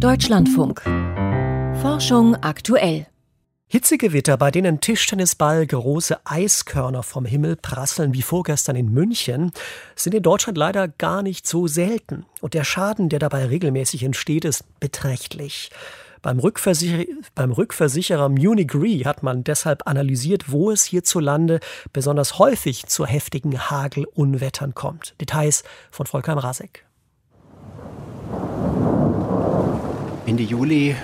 Deutschlandfunk. Forschung aktuell. Hitzegewitter, bei denen Tischtennisball große Eiskörner vom Himmel prasseln wie vorgestern in München, sind in Deutschland leider gar nicht so selten. Und der Schaden, der dabei regelmäßig entsteht, ist beträchtlich. Beim Rückversicherer Munich Re hat man deshalb analysiert, wo es hierzulande besonders häufig zu heftigen Hagelunwettern kommt. Details von Volker Mrazek. Ende Juli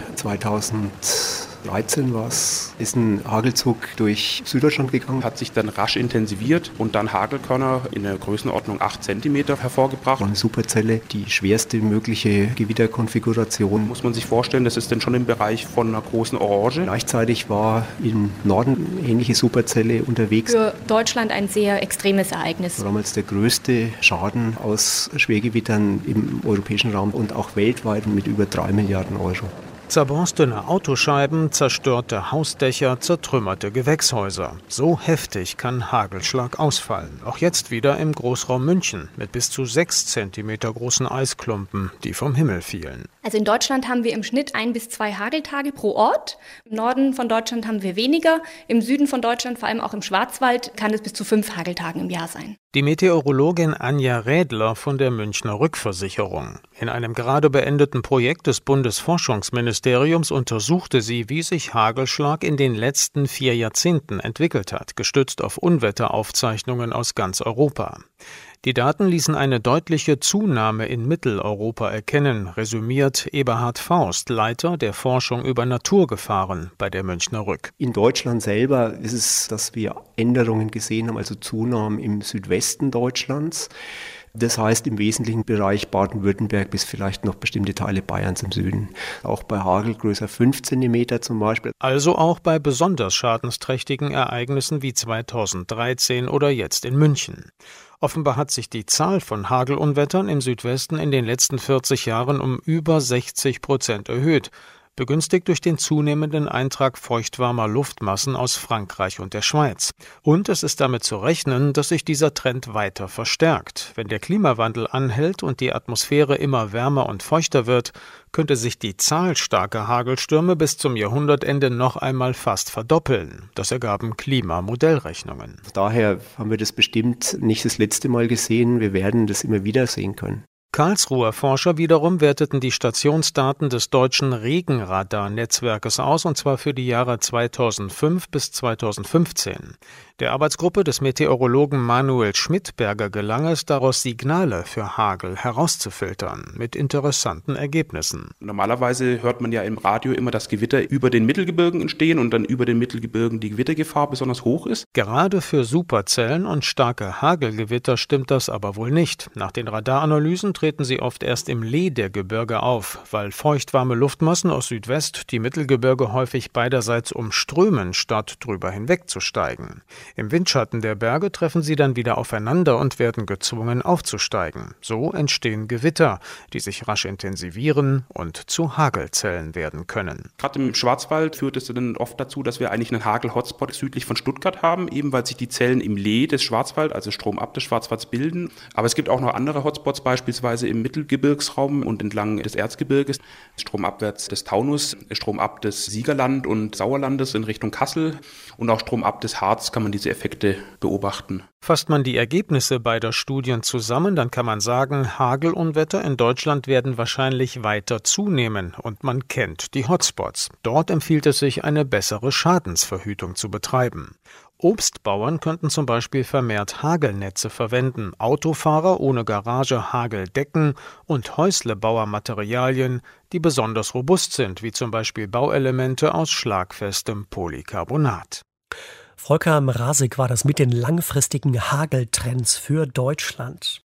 2013 ist ein Hagelzug durch Süddeutschland gegangen. Hat sich dann rasch intensiviert und dann Hagelkörner in der Größenordnung 8 cm hervorgebracht. Eine Superzelle, die schwerste mögliche Gewitterkonfiguration. Muss man sich vorstellen, das ist dann schon im Bereich von einer großen Orange. Gleichzeitig war im Norden eine ähnliche Superzelle unterwegs. Für Deutschland ein sehr extremes Ereignis. Das war damals der größte Schaden aus Schwergewittern im europäischen Raum und auch weltweit mit über 3 Milliarden Euro. Zerborstene Autoscheiben, zerstörte Hausdächer, zertrümmerte Gewächshäuser. So heftig kann Hagelschlag ausfallen. Auch jetzt wieder im Großraum München mit bis zu 6 cm großen Eisklumpen, die vom Himmel fielen. Also in Deutschland haben wir im Schnitt 1 bis 2 Hageltage pro Ort. Im Norden von Deutschland haben wir weniger. Im Süden von Deutschland, vor allem auch im Schwarzwald, kann es bis zu 5 Hageltagen im Jahr sein. Die Meteorologin Anja Rädler von der Münchner Rückversicherung. In einem gerade beendeten Projekt des Bundesforschungsministeriums untersuchte sie, wie sich Hagelschlag in den letzten 4 Jahrzehnten entwickelt hat, gestützt auf Unwetteraufzeichnungen aus ganz Europa. Die Daten ließen eine deutliche Zunahme in Mitteleuropa erkennen, resümiert Eberhard Faust, Leiter der Forschung über Naturgefahren bei der Münchner Rück. In Deutschland selber ist es, dass wir Änderungen gesehen haben, also Zunahmen im Südwesten Deutschlands. Das heißt im wesentlichen Bereich Baden-Württemberg bis vielleicht noch bestimmte Teile Bayerns im Süden. Auch bei Hagel größer 5 cm zum Beispiel. Also auch bei besonders schadensträchtigen Ereignissen wie 2013 oder jetzt in München. Offenbar hat sich die Zahl von Hagelunwettern im Südwesten in den letzten 40 Jahren um über 60% erhöht, begünstigt durch den zunehmenden Eintrag feuchtwarmer Luftmassen aus Frankreich und der Schweiz. Und es ist damit zu rechnen, dass sich dieser Trend weiter verstärkt. Wenn der Klimawandel anhält und die Atmosphäre immer wärmer und feuchter wird, könnte sich die Zahl starker Hagelstürme bis zum Jahrhundertende noch einmal fast verdoppeln. Das ergaben Klimamodellrechnungen. Daher haben wir das bestimmt nicht das letzte Mal gesehen. Wir werden das immer wieder sehen können. Karlsruher Forscher wiederum werteten die Stationsdaten des deutschen Regenradar-Netzwerkes aus, und zwar für die Jahre 2005 bis 2015. Der Arbeitsgruppe des Meteorologen Manuel Schmidberger gelang es, daraus Signale für Hagel herauszufiltern, mit interessanten Ergebnissen. Normalerweise hört man ja im Radio immer, dass Gewitter über den Mittelgebirgen entstehen und dann über den Mittelgebirgen die Gewittergefahr besonders hoch ist. Gerade für Superzellen und starke Hagelgewitter stimmt das aber wohl nicht. Nach den Radaranalysen treten sie oft erst im Lee der Gebirge auf, weil feuchtwarme Luftmassen aus Südwest die Mittelgebirge häufig beiderseits umströmen, statt drüber hinwegzusteigen. Im Windschatten der Berge treffen sie dann wieder aufeinander und werden gezwungen aufzusteigen. So entstehen Gewitter, die sich rasch intensivieren und zu Hagelzellen werden können. Gerade im Schwarzwald führt es dann oft dazu, dass wir eigentlich einen Hagel-Hotspot südlich von Stuttgart haben, eben weil sich die Zellen im Lee des Schwarzwald, also stromab des Schwarzwalds, bilden. Aber es gibt auch noch andere Hotspots, beispielsweise im Mittelgebirgsraum und entlang des Erzgebirges, stromabwärts des Taunus, stromab des Siegerland und Sauerlandes in Richtung Kassel und auch stromab des Harz kann man diese Effekte beobachten. Fasst man die Ergebnisse beider Studien zusammen, dann kann man sagen, Hagelunwetter in Deutschland werden wahrscheinlich weiter zunehmen und man kennt die Hotspots. Dort empfiehlt es sich, eine bessere Schadensverhütung zu betreiben. Obstbauern könnten zum Beispiel vermehrt Hagelnetze verwenden, Autofahrer ohne Garage Hageldecken und Häuslebauermaterialien, die besonders robust sind, wie zum Beispiel Bauelemente aus schlagfestem Polycarbonat. Volker Mrazek war das mit den langfristigen Hageltrends für Deutschland.